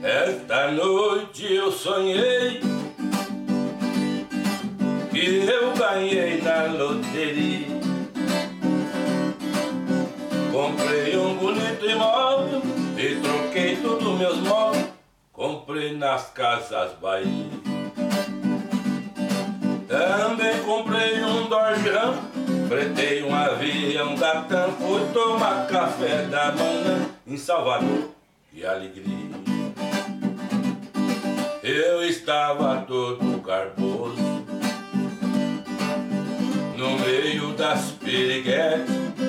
Esta noite eu sonhei que eu ganhei na loteria. Comprei um bonito imóvel e troquei todos meus móveis. Comprei nas Casas Bahia. Também comprei um Dodge, fretei um avião da TAM. Fui tomar café da manhã em Salvador, que alegria. Eu estava todo garboso no meio das piriguetes.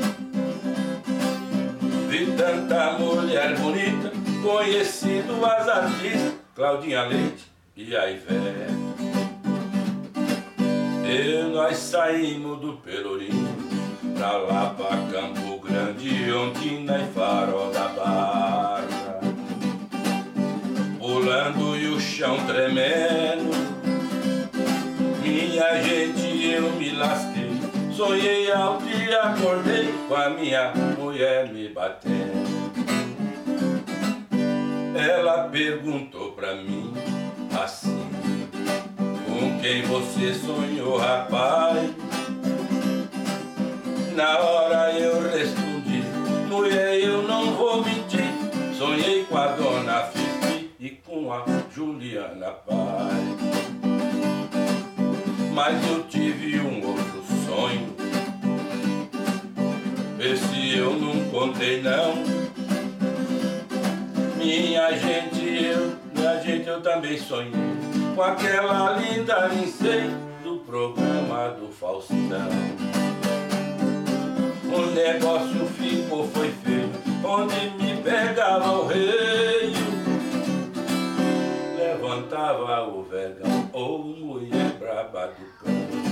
Vi tanta mulher bonita, conheci duas artistas, Claudinha Leite e a Ivete. E nós saímos do Pelourinho pra lá pra Campo Grande, Ondina e Farol da Barra. Pulando e o chão tremendo, minha gente, eu me lasquei. Sonhei alto e acordei com a minha mulher me batendo. Ela perguntou pra mim assim: com quem você sonhou, rapaz? Na hora eu respondi: mulher, eu não vou mentir. Sonhei com a dona Fifi e com a Juliana Paz. Mas eu tive um outro sonho, esse eu não contei não. Minha gente, eu também sonhei com aquela linda Lindsay do programa do Faustão. O negócio ficou, foi feio, onde me pegava o rei, levantava o vergão, ou mulher braba do cão.